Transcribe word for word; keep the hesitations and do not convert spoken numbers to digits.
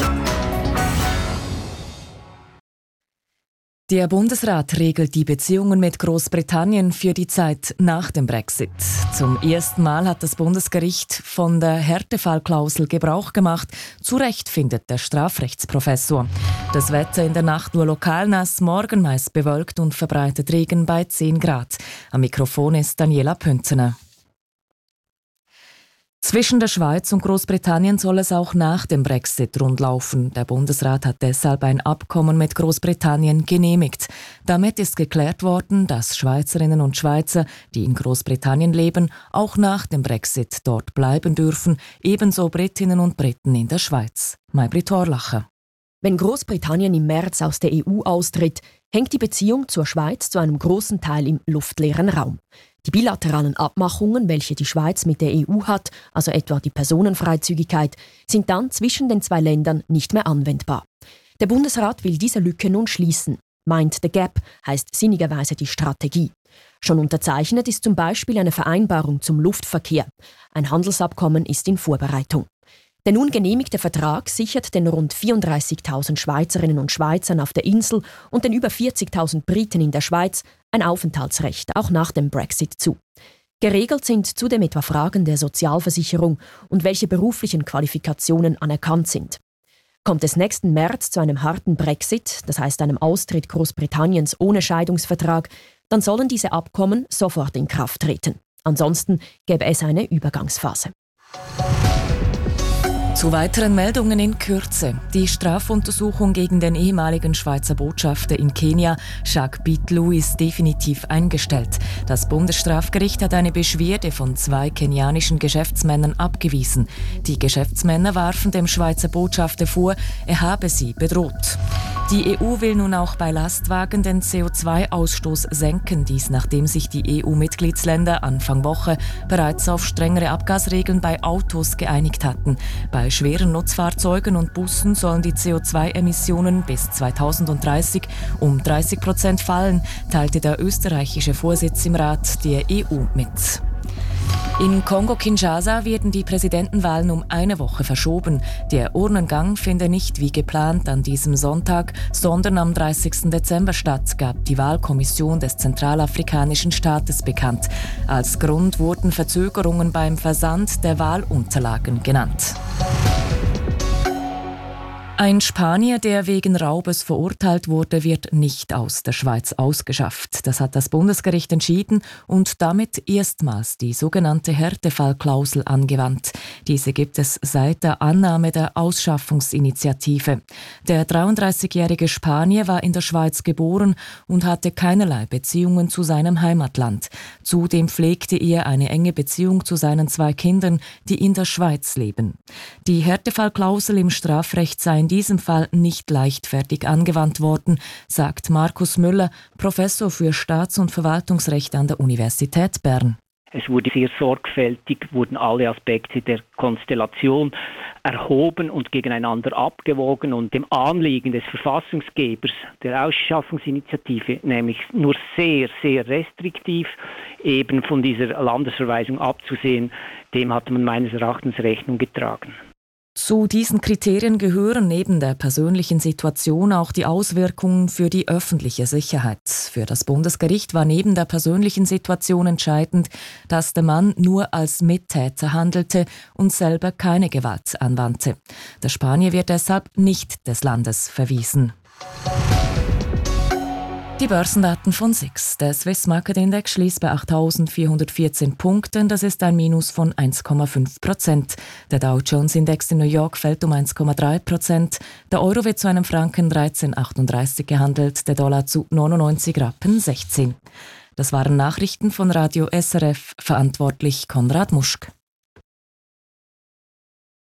Der Bundesrat regelt die Beziehungen mit Großbritannien für die Zeit nach dem Brexit. Zum ersten Mal hat das Bundesgericht von der Härtefallklausel Gebrauch gemacht. Zu Recht findet der Strafrechtsprofessor. Das Wetter in der Nacht nur lokal nass, morgen meist bewölkt und verbreitet Regen bei zehn Grad. Am Mikrofon ist Daniela Pünzener. Zwischen der Schweiz und Großbritannien soll es auch nach dem Brexit rundlaufen. Der Bundesrat hat deshalb ein Abkommen mit Großbritannien genehmigt. Damit ist geklärt worden, dass Schweizerinnen und Schweizer, die in Großbritannien leben, auch nach dem Brexit dort bleiben dürfen, ebenso Britinnen und Briten in der Schweiz. Maybrit Horlacher. Wenn Großbritannien im März aus der E U austritt, hängt die Beziehung zur Schweiz zu einem großen Teil im luftleeren Raum. Die bilateralen Abmachungen, welche die Schweiz mit der E U hat, also etwa die Personenfreizügigkeit, sind dann zwischen den zwei Ländern nicht mehr anwendbar. Der Bundesrat will diese Lücke nun schließen. Mind the Gap heißt sinnigerweise die Strategie. Schon unterzeichnet ist zum Beispiel eine Vereinbarung zum Luftverkehr. Ein Handelsabkommen ist in Vorbereitung. Der nun genehmigte Vertrag sichert den rund vierunddreißigtausend Schweizerinnen und Schweizern auf der Insel und den über vierzigtausend Briten in der Schweiz ein Aufenthaltsrecht auch nach dem Brexit zu. Geregelt sind zudem etwa Fragen der Sozialversicherung und welche beruflichen Qualifikationen anerkannt sind. Kommt es nächsten März zu einem harten Brexit, das heißt einem Austritt Großbritanniens ohne Scheidungsvertrag, dann sollen diese Abkommen sofort in Kraft treten. Ansonsten gäbe es eine Übergangsphase. Zu weiteren Meldungen in Kürze. Die Strafuntersuchung gegen den ehemaligen Schweizer Botschafter in Kenia, Jacques Bitlou, ist definitiv eingestellt. Das Bundesstrafgericht hat eine Beschwerde von zwei kenianischen Geschäftsmännern abgewiesen. Die Geschäftsmänner warfen dem Schweizer Botschafter vor, er habe sie bedroht. Die E U will nun auch bei Lastwagen den C O zwei Ausstoß senken, dies nachdem sich die E U-Mitgliedsländer Anfang Woche bereits auf strengere Abgasregeln bei Autos geeinigt hatten. Bei schweren Nutzfahrzeugen und Bussen sollen die C O zwei Emissionen bis zweitausenddreißig um dreißig Prozent fallen, teilte der österreichische Vorsitz im Rat der E U mit. In Kongo-Kinshasa werden die Präsidentenwahlen um eine Woche verschoben. Der Urnengang finde nicht wie geplant an diesem Sonntag, sondern am dreißigsten Dezember statt, gab die Wahlkommission des zentralafrikanischen Staates bekannt. Als Grund wurden Verzögerungen beim Versand der Wahlunterlagen genannt. Ein Spanier, der wegen Raubes verurteilt wurde, wird nicht aus der Schweiz ausgeschafft. Das hat das Bundesgericht entschieden und damit erstmals die sogenannte Härtefallklausel angewandt. Diese gibt es seit der Annahme der Ausschaffungsinitiative. Der dreiunddreißigjährige Spanier war in der Schweiz geboren und hatte keinerlei Beziehungen zu seinem Heimatland. Zudem pflegte er eine enge Beziehung zu seinen zwei Kindern, die in der Schweiz leben. Die Härtefallklausel im Strafrecht sei in diesem Fall nicht leichtfertig angewandt worden, sagt Markus Müller, Professor für Staats- und Verwaltungsrecht an der Universität Bern. Es wurde sehr sorgfältig, wurden alle Aspekte der Konstellation erhoben und gegeneinander abgewogen und dem Anliegen des Verfassungsgebers der Ausschaffungsinitiative, nämlich nur sehr, sehr restriktiv eben von dieser Landesverweisung abzusehen, dem hat man meines Erachtens Rechnung getragen. Zu diesen Kriterien gehören neben der persönlichen Situation auch die Auswirkungen für die öffentliche Sicherheit. Für das Bundesgericht war neben der persönlichen Situation entscheidend, dass der Mann nur als Mittäter handelte und selber keine Gewalt anwandte. Der Spanier wird deshalb nicht des Landes verwiesen. Die Börsendaten von S I X. Der Swiss Market Index schließt bei achttausendvierhundertvierzehn Punkten, das ist ein Minus von eins Komma fünf Prozent. Der Dow Jones Index in New York fällt um eins Komma drei Prozent. Der Euro wird zu einem Franken dreizehn Komma achtunddreißig gehandelt, der Dollar zu neunundneunzig Rappen sechzehn. Das waren Nachrichten von Radio S R F, verantwortlich Konrad Muschk.